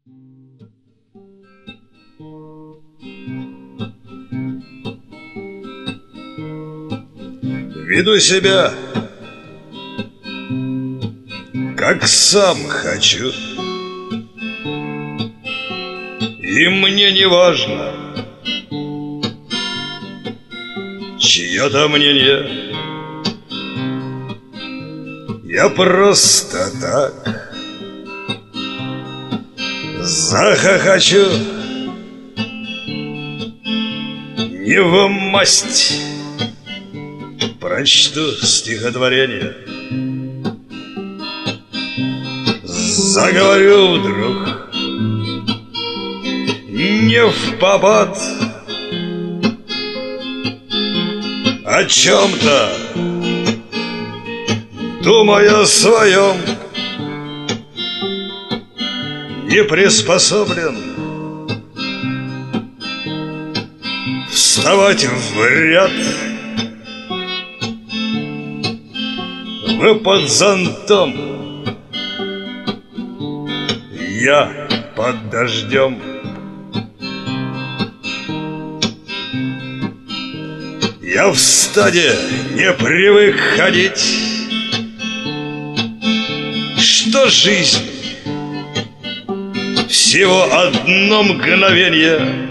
Веду себя, как сам хочу, и мне не важно чье-то мнение. Я просто так захохочу, не в масть прочту стихотворение. Заговорю вдруг не впопад о чем-то, думая о своем, не приспособлен вставать в ряд. Вы под зонтом, я под дождем. Я в стаде не привык ходить, что жизнь всего одно мгновение.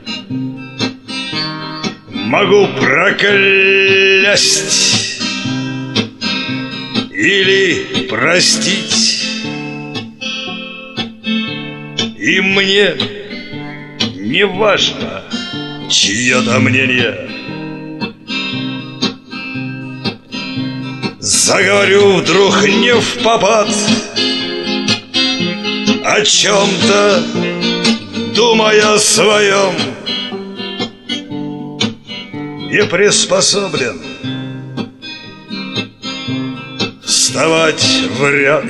Могу проклясть или простить, и мне не важно чье-то мнение. Заговорю вдруг не впопад о чем-то, думая о своем, не приспособлен вставать в ряд.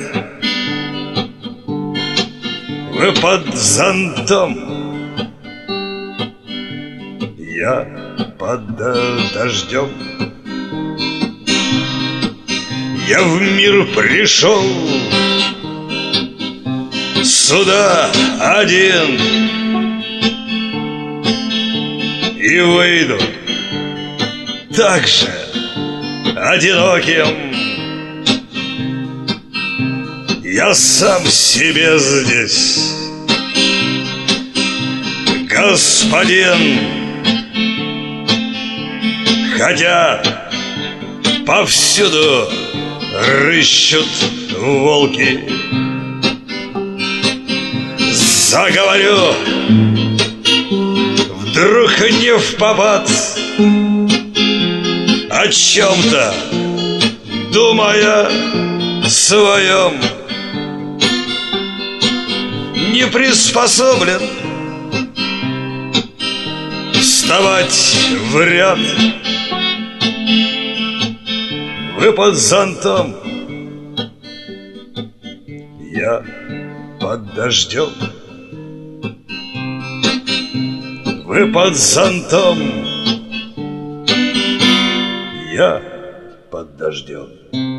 Вы под зонтом, я под дождем. Я в мир пришел сюда один и выйду так же одиноким. Я сам себе здесь господин, хотя повсюду рыщут волки. Заговорю вдруг не впопад о чем-то, думая о своем, не приспособлен вставать в ряд. Вы под зонтом, я под дождем. Вы под зонтом, я под дождем.